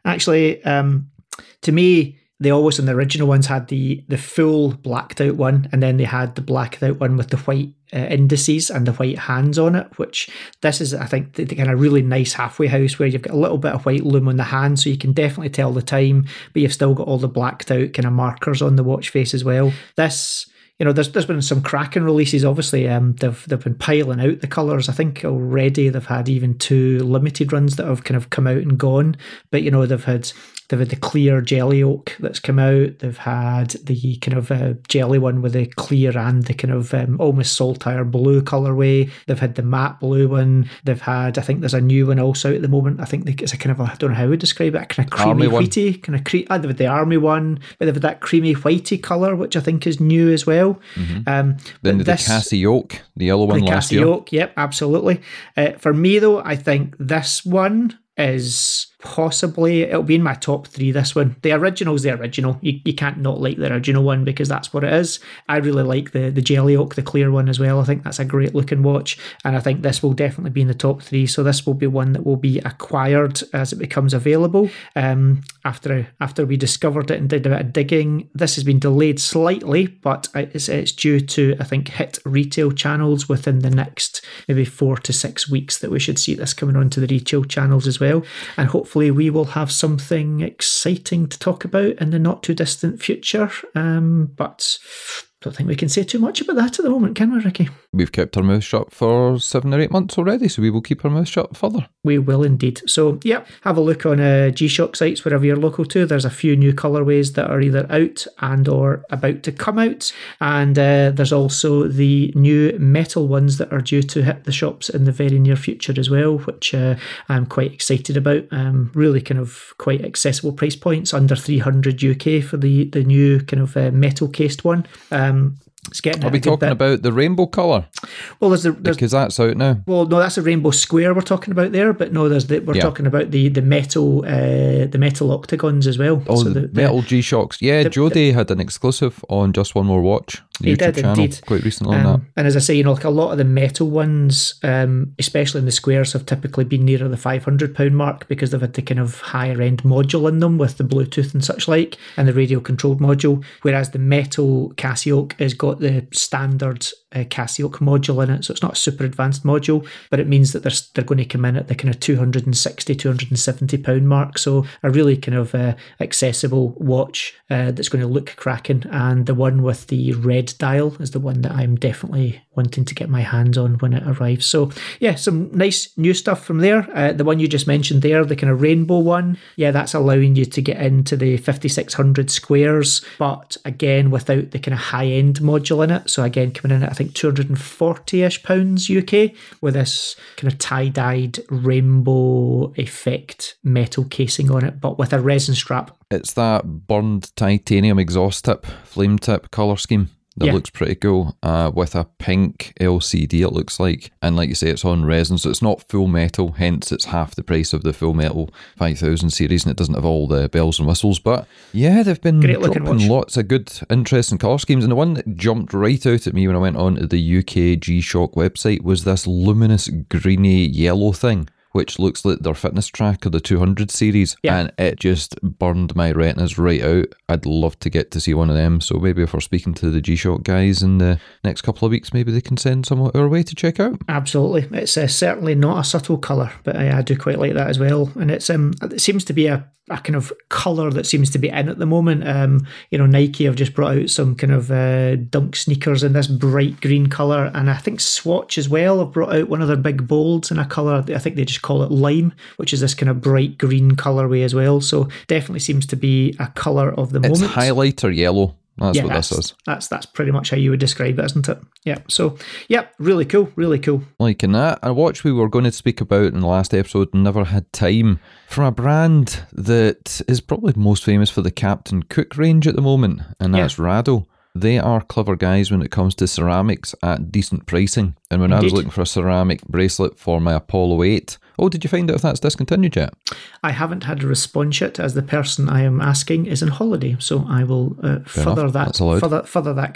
Actually, to me, they always, in the original ones, had the full blacked out one, and then they had the blacked out one with the white indices and the white hands on it, which this is, I think, the kind of really nice halfway house where you've got a little bit of white lume on the hand, so you can definitely tell the time, but you've still got all the blacked out kind of markers on the watch face as well. This... there's been some cracking releases. Obviously, they've been piling out the colours. I think already they've had even 2 limited runs that have kind of come out and gone. But they've had the clear jelly oak that's come out. They've had the kind of jelly one with the clear and the kind of almost saltire blue colourway. They've had the matte blue one. They've had, I think there's a new one also out at the moment. I think it's a kind of, I don't know how I would describe it, a kind of creamy whitey, kind of they've had the army one, but they've had that creamy whitey colour, which I think is new as well. Mm-hmm. Then the Cassie Oak, the yellow one last year. The Cassie Oak, yep, absolutely. For me though, I think this one is possibly, it'll be in my top 3, this one. The original's the original. You can't not like the original one because that's what it is. I really like the jelly oak, the clear one as well. I think that's a great looking watch, and I think this will definitely be in the top 3. So this will be one that will be acquired as it becomes available. After we discovered it and did a bit of digging, this has been delayed slightly, but it's due to, I think, hit retail channels within the next maybe 4 to 6 weeks that we should see this coming onto the retail channels as well. And hopefully we will have something exciting to talk about in the not too distant future. But don't think we can say too much about that at the moment, can we, Ricky? We've kept our mouth shut for 7 or 8 months already, so we will keep our mouth shut further. We will indeed. So, have a look on G-Shock sites wherever you're local to. There's a few new colourways that are either out and or about to come out. And there's also the new metal ones that are due to hit the shops in the very near future as well, which I'm quite excited about. Really kind of quite accessible price points, under 300 UK for the new kind of metal cased one. It's getting Are we talking about the rainbow colour? Well, there's because that's out now. Well, no, that's a rainbow square we're talking about there, but no, we're talking about the metal octagons as well. Oh, so the metal G-Shocks. Yeah, Jody had an exclusive on Just One More Watch. He did channel, indeed. Quite recently on that. And as I say, like a lot of the metal ones, especially in the squares, have typically been nearer the £500 mark because they've had the kind of higher end module in them with the Bluetooth and such like, and the radio controlled module. Whereas the metal Casio has got the standard Casio module in it, so it's not a super advanced module, but it means that they're going to come in at the kind of £260-270 mark. So a really kind of accessible watch that's going to look cracking. And the one with the red dial is the one that I'm definitely wanting to get my hands on when it arrives. So yeah, some nice new stuff from there. The one you just mentioned there, the kind of rainbow one, that's allowing you to get into the 5600 squares, but again without the kind of high end module in it. So again, coming in at I think £240-ish UK with this kind of tie-dyed rainbow effect metal casing on it, but with a resin strap. It's that burned titanium exhaust tip, flame tip colour scheme. That looks pretty cool, with a pink LCD it looks like, and like you say, it's on resin, so it's not full metal, hence it's half the price of the full metal 5000 series, and it doesn't have all the bells and whistles. But yeah, they've been dropping lots of good, interesting colour schemes, and the one that jumped right out at me when I went on to the UK G-Shock website was this luminous greeny yellow thing, which looks like their fitness tracker, the 200 series, and it just burned my retinas right out. I'd love to get to see one of them, so maybe if we're speaking to the G-Shock guys in the next couple of weeks, maybe they can send some our way to check out. Absolutely. It's certainly not a subtle colour, but I do quite like that as well. And it seems to be a kind of colour that seems to be in at the moment. Nike have just brought out some kind of dunk sneakers in this bright green colour, and I think Swatch as well have brought out one of their big bolds in a colour, I think they just call it lime, which is this kind of bright green colourway as well. So definitely seems to be a colour of the moment. It's highlighter yellow. That's what this is. That's pretty much how you would describe it, isn't it? Yeah. So, really cool, really cool. Liking that. A watch we were going to speak about in the last episode and never had time, from a brand that is probably most famous for the Captain Cook range at the moment, and that's Rado. They are clever guys when it comes to ceramics at decent pricing. And when I was looking for a ceramic bracelet for my Apollo 8, did you find out if that's discontinued yet? I haven't had a response yet, as the person I am asking is on holiday, so I will further that query.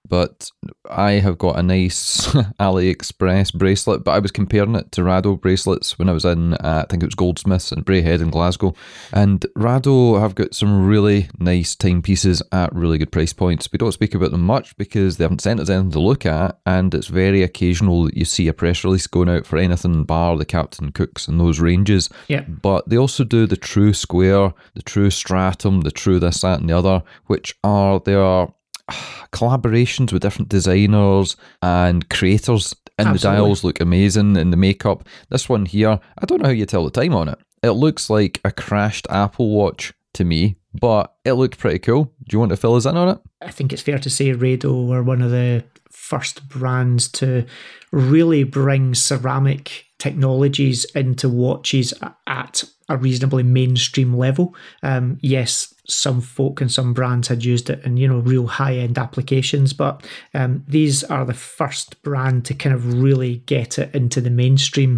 but I have got a nice AliExpress bracelet, but I was comparing it to Rado bracelets when I was in, I think it was Goldsmiths in Braehead in Glasgow, and Rado have got some really nice timepieces at really good price points. We don't speak about them much because they haven't sent us anything to look at, and it's very occasional that you see a press release going out for anything bar the Captain Cooks and those ranges. Yeah. But they also do the True Square, the True Stratum, the True this, that and the other, which are their collaborations with different designers and creators, and Absolutely. the dials look amazing in the makeup. This one here, I don't know how you tell the time on it. It looks like a crashed Apple Watch to me, but it looked pretty cool. Do you want to fill us in on it? I think it's fair to say Rado were one of the first brands to really bring ceramic technologies into watches at a reasonably mainstream level. Yes, some folk and some brands had used it in, real high-end applications, but these are the first brand to kind of really get it into the mainstream.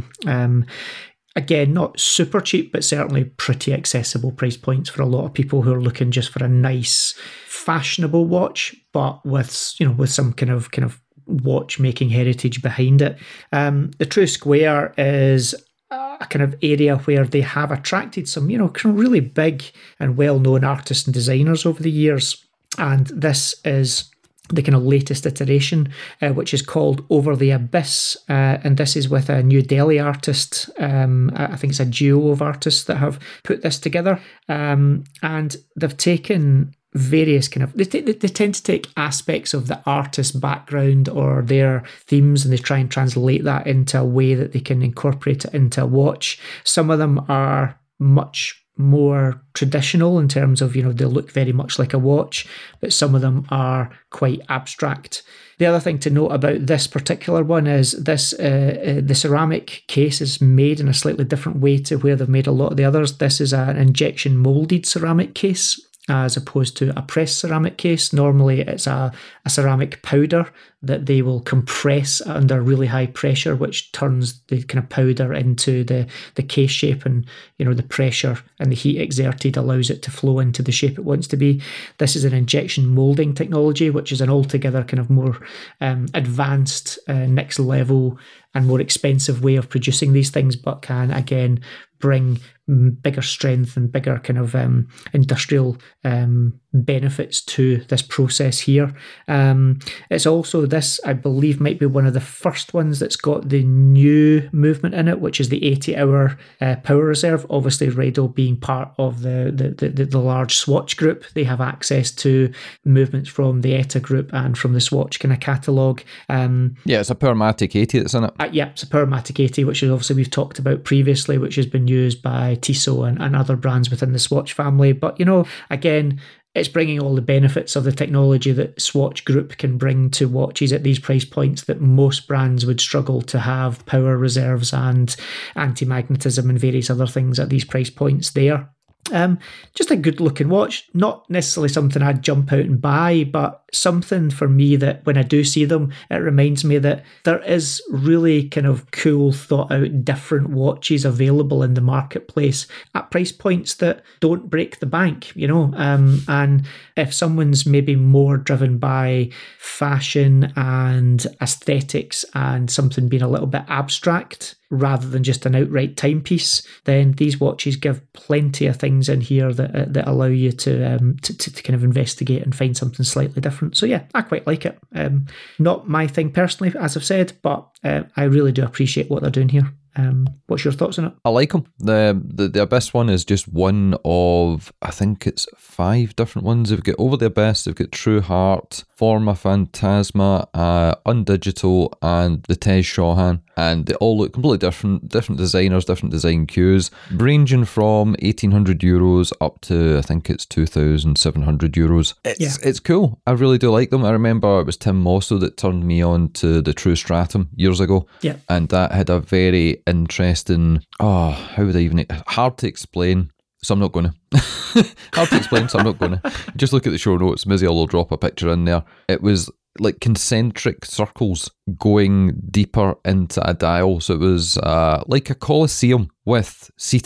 Again, not super cheap, but certainly pretty accessible price points for a lot of people who are looking just for a nice, fashionable watch, but with some kind of watchmaking heritage behind it. The True Square is a kind of area where they have attracted some, kind of really big and well-known artists and designers over the years. And this is the kind of latest iteration, which is called Over the Abyss. And this is with a New Delhi artist. I think it's a duo of artists that have put this together. And they've taken various they tend to take aspects of the artist's background or their themes, and they try and translate that into a way that they can incorporate it into a watch. Some of them are much more traditional in terms of, they look very much like a watch, but some of them are quite abstract. The other thing to note about this particular one is this the ceramic case is made in a slightly different way to where they've made a lot of the others. This is an injection molded ceramic case, as opposed to a pressed ceramic case. Normally it's a ceramic powder that they will compress under really high pressure, which turns the kind of powder into the case shape, and the pressure and the heat exerted allows it to flow into the shape it wants to be. This is an injection molding technology, which is an altogether kind of more advanced, next level and more expensive way of producing these things, but can again bring bigger strength and bigger kind of industrial benefits to this process here. It's also, this I believe might be one of the first ones that's got the new movement in it, which is the 80-hour power reserve. Obviously Rado being part of the large Swatch group, they have access to movements from the ETA group and from the Swatch kind of catalogue. Yeah, it's a Powermatic 80 that's in it. Yeah, it's a Powermatic 80, which is obviously we've talked about previously, which has been used by Tissot and other brands within the Swatch family. But, again, it's bringing all the benefits of the technology that Swatch Group can bring to watches at these price points that most brands would struggle to have power reserves and anti-magnetism and various other things at these price points there. Just a good looking watch, not necessarily something I'd jump out and buy, but something for me that when I do see them, it reminds me that there is really kind of cool, thought out, different watches available in the marketplace at price points that don't break the bank, and if someone's maybe more driven by fashion and aesthetics and something being a little bit abstract rather than just an outright timepiece, then these watches give plenty of things in here that allow you to kind of investigate and find something slightly different. So yeah, I quite like it. Not my thing personally, as I've said, but I really do appreciate what they're doing here. What's your thoughts on it? I like them. The Abyss one is just one of, I think it's 5 different ones. They've got Over the Abyss, they've got True Heart, Forma Phantasma, Undigital, and the Tej Chauhan. And they all look completely different designers, different design cues, ranging from €1,800 up to, I think it's €2,700. It's cool. I really do like them. I remember it was Tim Mosso that turned me on to the True Stratum years ago. Yeah. And that had a very interesting, how would I even, hard to explain. So I'm not going to. Hard to explain, so I'm not going to. Just look at the show notes. Mizzy will drop a picture in there. It was like concentric circles going deeper into a dial. So it was like a coliseum with seating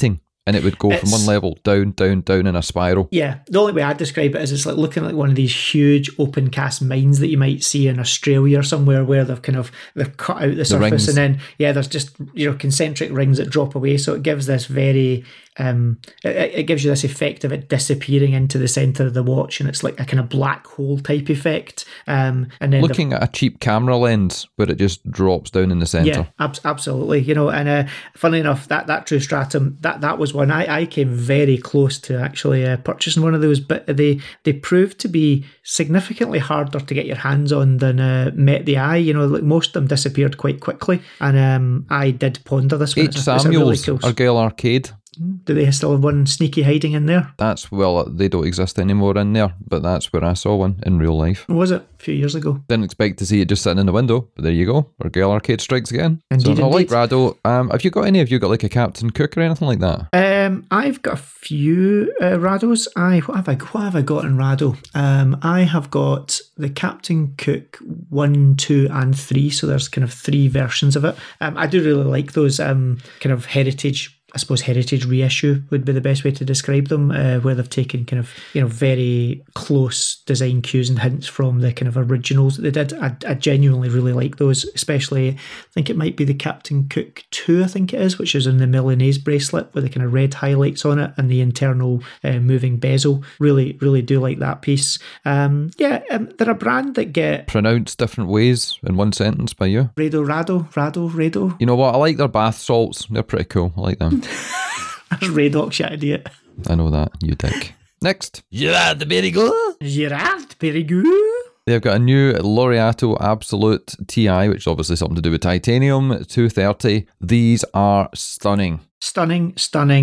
And it would go from one level down, down, down in a spiral. Yeah. The only way I'd describe it is it's like looking like one of these huge open cast mines that you might see in Australia or somewhere where they've cut out the surface rings. and then, there's just, concentric rings that drop away. So it gives this very, it gives you this effect of it disappearing into the centre of the watch, and it's like a kind of black hole type effect. And then looking at a cheap camera lens where it just drops down in the centre. Yeah, absolutely. And funnily enough, that True Stratum, that was one I came very close to actually purchasing one of those, but they proved to be significantly harder to get your hands on than met the eye. Like most of them disappeared quite quickly, and I did ponder this one. H. Samuels, Argyle Arcade. Do they still have one sneaky hiding in there? They don't exist anymore in there, but that's where I saw one in real life. Was it? A few years ago. Didn't expect to see it just sitting in the window, but there you go. Argyle Arcade strikes again. Indeed, so I like Rado. Have you got like a Captain Cook or anything like that? I've got a few Rados. What have I got in Rado? I have got the Captain Cook 1, 2 and 3, so there's kind of 3 versions of it. I do really like those kind of heritage reissue would be the best way to describe them, where they've taken kind of, very close design cues and hints from the kind of originals that they did. I genuinely really like those, especially, I think it might be the Captain Cook 2, I think it is, which is in the Milanese bracelet with the kind of red highlights on it and the internal moving bezel. Really, really do like that piece. They're a brand that get pronounced different ways in one sentence by you. Rado. You know what? I like their bath salts. They're pretty cool. I like them. That's Radox, you idiot. I know that, you dick. Next. Gerard Perregaux. They've got a new Laureato Absolute TI, which is obviously something to do with titanium, 230. These are stunning. Stunning.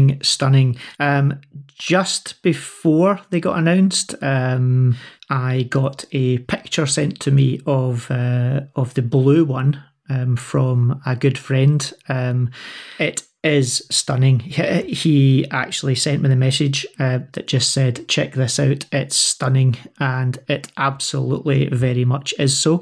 Just before they got announced, I got a picture sent to me of the blue one from a good friend. It is stunning. He actually sent me the message that just said, check this out, it's stunning, and it absolutely very much is so.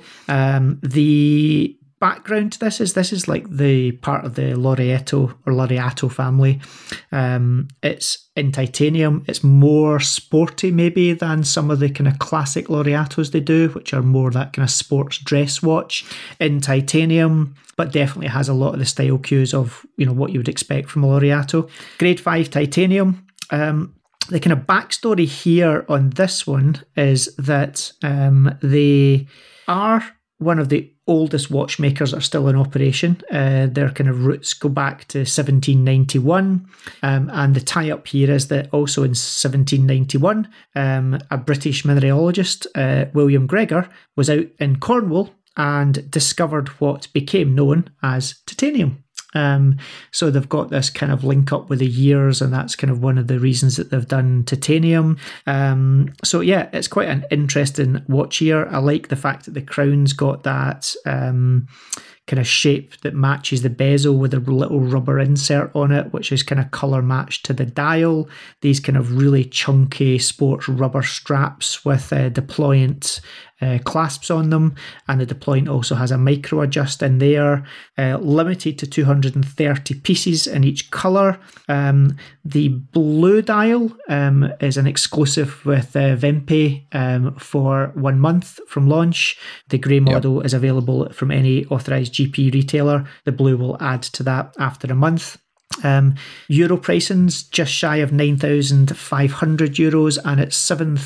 The background to this is like the part of the Laureato family. It's in titanium. It's more sporty maybe than some of the kind of classic Laureatos they do, which are more that kind of sports dress watch in titanium, but definitely has a lot of the style cues of, what you would expect from a Laureato. Grade 5 titanium. The kind of backstory here on this one is that they are one of the oldest watchmakers are still in operation. Their kind of roots go back to 1791, and the tie-up here is that also in 1791, a British mineralogist, William Gregor, was out in Cornwall and discovered what became known as titanium. So they've got this kind of link up with the years, and that's kind of one of the reasons that they've done titanium. So yeah, it's quite an interesting watch here. I like the fact that the crown's got that kind of shape that matches the bezel with a little rubber insert on it, which is kind of colour matched to the dial. These kind of really chunky sports rubber straps with deployant clasps on them, and the deployant also has a micro adjust in there, limited to 230 pieces in each colour. The blue dial is an exclusive with Vempe for 1 month from launch. The grey model is available from any authorised GP retailer. The blue will add to that after a month. Euro pricing's just shy of €9,500, and it's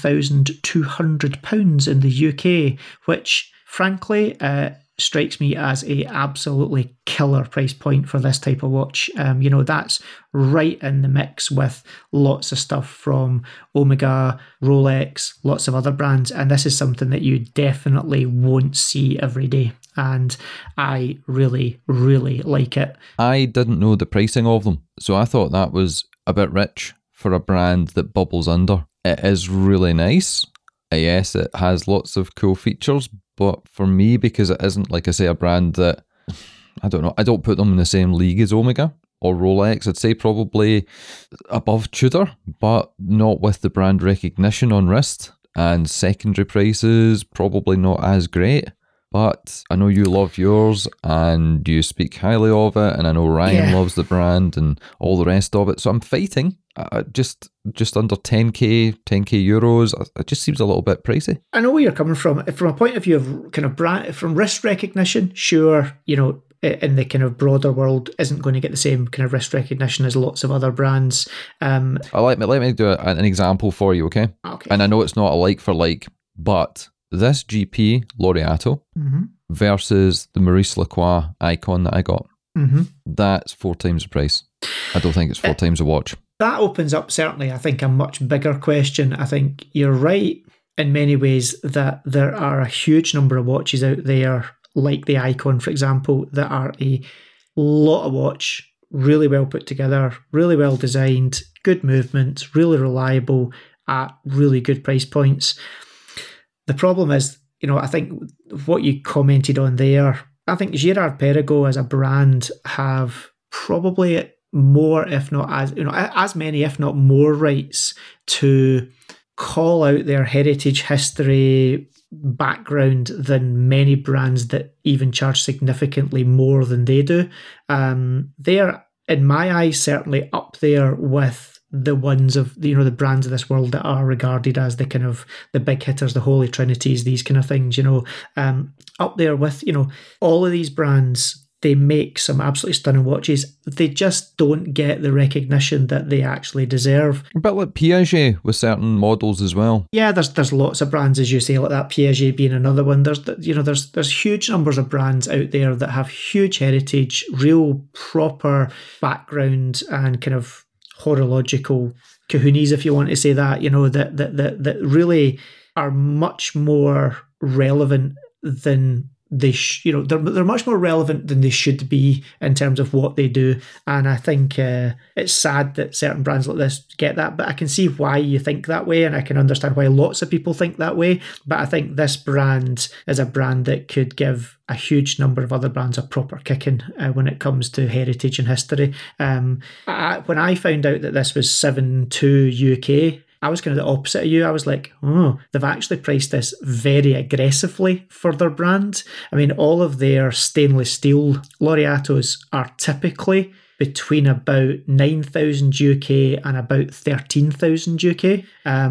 £7,200 in the UK, which frankly strikes me as a absolutely killer price point for this type of watch. That's right in the mix with lots of stuff from Omega, Rolex, lots of other brands, and this is something that you definitely won't see every day. And I really, really like it. I didn't know the pricing of them, so I thought that was a bit rich for a brand that bubbles under. It is really nice. Yes, it has lots of cool features, but for me, because it isn't, like I say, a brand that, I don't know, I don't put them in the same league as Omega or Rolex. I'd say probably above Tudor, but not with the brand recognition on wrist, and secondary prices probably not as great. but I know you love yours and you speak highly of it, and I know Ryan loves the brand and all the rest of it. So I'm fighting. Just under 10k euros. It just seems a little bit pricey. I know where you're coming from. From a point of view of kind of brand, from risk recognition, sure, you know, in the kind of broader world, isn't going to get the same kind of risk recognition as lots of other brands. Let me do an example for you, okay? Okay. And I know it's not a like for like, but this GP Laureato versus the Maurice Lacroix Icon that I got, that's 4 times the price. I don't think it's 4 times a watch. That opens up, certainly, I think, a much bigger question. I think you're right in many ways that there are a huge number of watches out there, like the Icon, for example, that are a lot of watch, really well put together, really well designed, good movement, really reliable at really good price points. The problem is, you know, I think what you commented on there, I think Girard-Perregaux as a brand have probably more, if not as many, if not more rights to call out their heritage, history, background than many brands that even charge significantly more than they do. They're, in my eyes, certainly up there with the ones of, you know, the brands of this world that are regarded as the kind of the big hitters, the holy trinities, these kind of things, you know, up there with, you know, all of these brands. They make some absolutely stunning watches. They just don't get the recognition that they actually deserve. A bit like Piaget with certain models as well. Yeah, there's lots of brands, as you say, like that, Piaget being another one. There's huge numbers of brands out there that have huge heritage, real proper background and kind of horological kahunas, if you want to say that, you know, that really are much more relevant than they're much more relevant than they should be in terms of what they do. And I think it's sad that certain brands like this get that, but I can see why you think that way, and I can understand why lots of people think that way. But I think this brand is a brand that could give a huge number of other brands a proper kicking when it comes to heritage and history. When I found out that this was 7.2 UK, I was kind of the opposite of you. I was like, oh, they've actually priced this very aggressively for their brand. I mean, all of their stainless steel Laureatos are typically between about 9,000 UK and about 13,000 UK.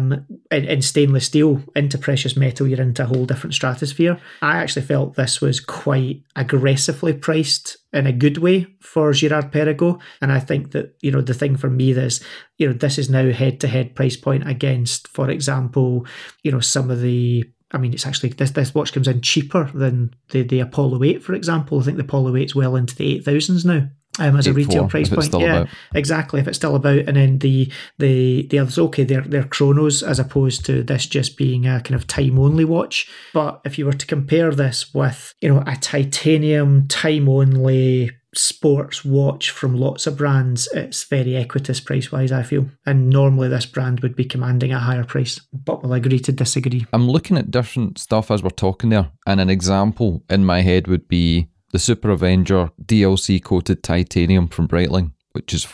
In stainless steel, into precious metal, you're into a whole different stratosphere. I actually felt this was quite aggressively priced in a good way for Girard-Perregaux. And I think that, you know, the thing for me is, you know, this is now head-to-head price point against, for example, you know, some of the, I mean, it's actually, this watch comes in cheaper than the Apollo 8, for example. I think the Apollo 8's well into the 8,000s now. As a retail price point, yeah, exactly. If it's still about, and then the others, okay, they're chronos as opposed to this just being a kind of time only watch. But if you were to compare this with, you know, a titanium time only sports watch from lots of brands, it's very equitous price wise, I feel. And normally this brand would be commanding a higher price, but we'll agree to disagree. I'm looking at different stuff as we're talking there, and an example in my head would be the Super Avenger DLC coated titanium from Breitling, which is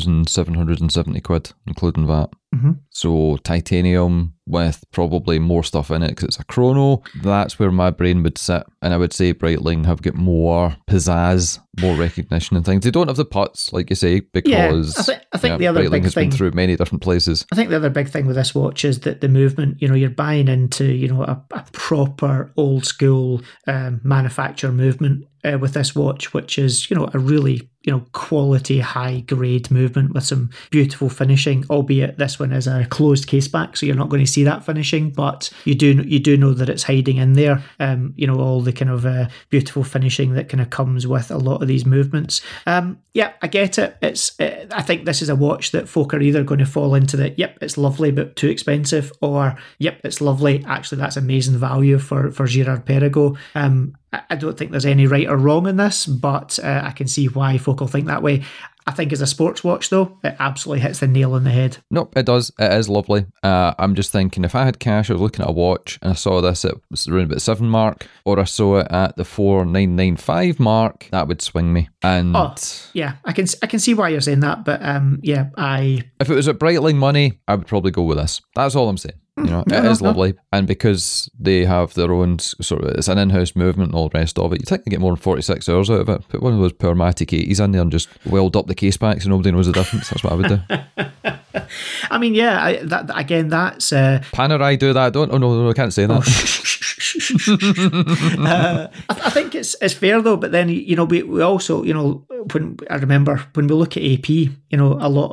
4,770 quid, including VAT. So titanium with probably more stuff in it because it's a chrono. That's where my brain would sit. And I would say Breitling have got more pizzazz, more recognition and things. They don't have the putts, like you say, because I think the other Breitling big has thing, been through many different places. I think the other big thing with this watch is that the movement, you know, you're buying into, you know, a proper old school manufacturer movement with this watch, which is, you know, a really, you know, quality high grade movement with some beautiful finishing, albeit this one is a closed case back, so you're not going to see that finishing, but you do know that it's hiding in there. You know, all the kind of beautiful finishing that kind of comes with a lot of these movements. Yeah, I get it. I think this is a watch that folk are either going to fall into the, yep, it's lovely but too expensive, or yep, it's lovely, actually that's amazing value for Girard-Perregaux. I don't think there's any right or wrong in this, but I can see why folk will think that way. I think as a sports watch, though, it absolutely hits the nail on the head. Nope, it does. It is lovely. I'm just thinking, if I had cash, I was looking at a watch and I saw this at around about 7 mark, or I saw it at the 4,995 mark, that would swing me. And yeah, I can see why you're saying that, but yeah, if it was at Breitling money, I would probably go with this. That's all I'm saying. You know, it is lovely. And because they have their own sort of, it's an in-house movement and all the rest of it, you think they get more than 46 hours out of it. Put one of those poor Matic 80s in there and just weld up the case back so nobody knows the difference. That's what I would do. I mean, yeah, that's... Panerai do that, don't? Oh, no, I can't say that. I think it's fair though, but then, you know, we also, you know, when I remember when we look at AP, you know, a lot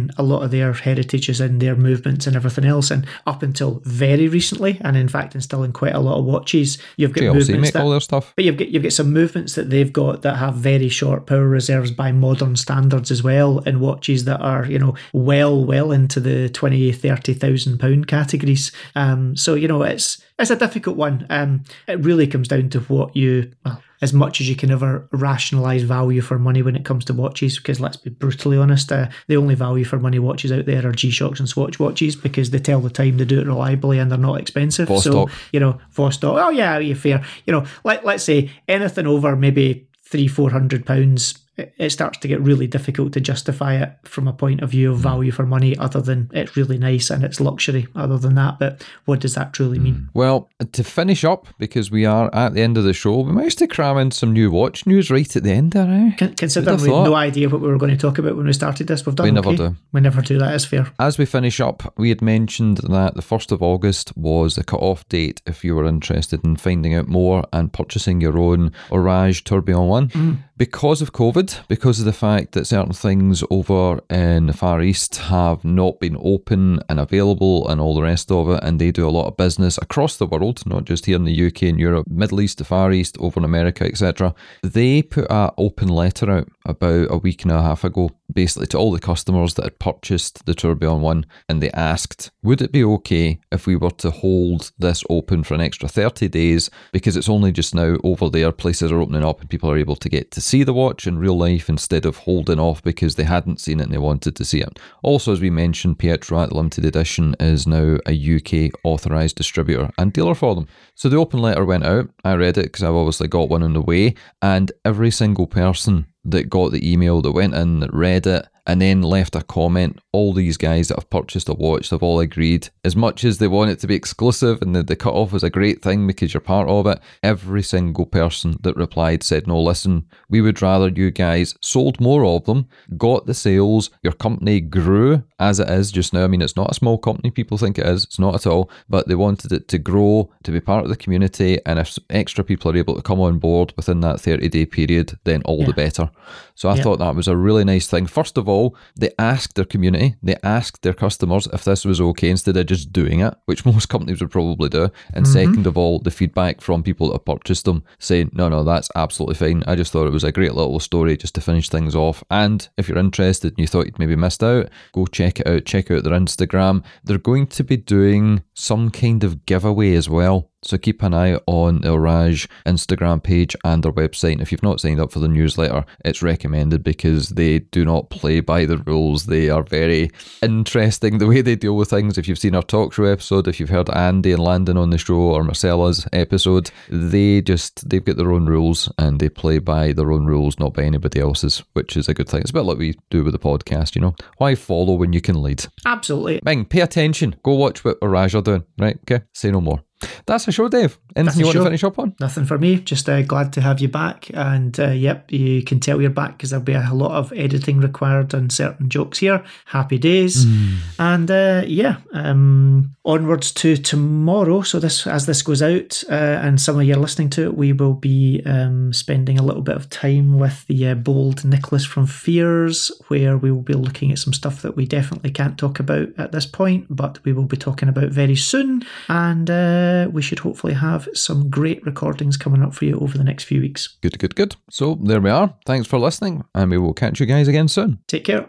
of their heritages and their movements and everything else, and up until very recently, and in fact instilling quite a lot of watches, you've got JLC movements make all their stuff, but you've got some movements that they've got that have very short power reserves by modern standards as well, and watches that are, you know, well into the 20,000-30,000 pound categories. So, you know, it's a difficult one. It really comes down to what you, well, as much as you can ever rationalise value for money when it comes to watches, because let's be brutally honest, the only value for money watches out there are G-Shocks and Swatch watches, because they tell the time, they do it reliably, and they're not expensive. Vostok. So, you know, Vostok, oh yeah, you're fair. You know, let's say anything over maybe £300-400, it starts to get really difficult to justify it from a point of view of value for money, other than it's really nice and it's luxury, other than that. But what does that truly mean? Well, to finish up, because we are at the end of the show, we managed to cram in some new watch news right at the end there, eh? Considering we had no idea what we were going to talk about when we started this, we've done We okay. never do. We never do, that is fair. As we finish up, we had mentioned that the 1st of August was the cut-off date if you were interested in finding out more and purchasing your own Orage Tourbillon 1. Because of COVID, because of the fact that certain things over in the Far East have not been open and available and all the rest of it, and they do a lot of business across the world, not just here in the UK and Europe, Middle East, the Far East, over in America, etc. They put an open letter out about a week and a half ago, basically to all the customers that had purchased the Tourbillon 1, and they asked, would it be okay if we were to hold this open for an extra 30 days, because it's only just now over there, places are opening up and people are able to get to see the watch in real life instead of holding off because they hadn't seen it and they wanted to see it. Also, as we mentioned, Pietro at Limited Edition is now a UK authorised distributor and dealer for them. So the open letter went out. I read it because I've obviously got one on the way, and every single person that got the email, that went in, that read it, and then left a comment, all these guys that have purchased a watch, they've all agreed, as much as they want it to be exclusive and the cut-off is a great thing because you're part of it, every single person that replied said, no, listen, we would rather you guys sold more of them, got the sales, your company grew as it is just now. I mean, it's not a small company, people think it is, it's not at all, but they wanted it to grow, to be part of the community, and if extra people are able to come on board within that 30-day period, then all the better. So I thought that was a really nice thing. First of all, they asked their community, they asked their customers if this was okay instead of just doing it, which most companies would probably do. And second of all, the feedback from people that have purchased them saying, no, that's absolutely fine. I just thought it was a great little story just to finish things off. And if you're interested and you thought you'd maybe missed out, go check it out. Check out their Instagram. They're going to be doing some kind of giveaway as well. So keep an eye on the Orage Instagram page and their website. And if you've not signed up for the newsletter, it's recommended because they do not play by the rules. They are very interesting, the way they deal with things. If you've seen our talk show episode, if you've heard Andy and Landon on the show, or Marcella's episode, they've got their own rules and they play by their own rules, not by anybody else's, which is a good thing. It's a bit like we do with the podcast, you know. Why follow when you can lead? Absolutely. Ming, pay attention. Go watch what Orage are doing, right? Okay, say no more. That's a show, Dave. Anything you want to finish up on? Nothing for me. Just glad to have you back. And yep, you can tell you're back because there'll be a lot of editing required on certain jokes here. Happy days. And onwards to tomorrow. So as this goes out and some of you are listening to it, we will be spending a little bit of time with the bold Nicholas from Fears, where we will be looking at some stuff that we definitely can't talk about at this point, but we will be talking about very soon. And we should hopefully have some great recordings coming up for you over the next few weeks. Good. So there we are. Thanks for listening, and we will catch you guys again soon. Take care.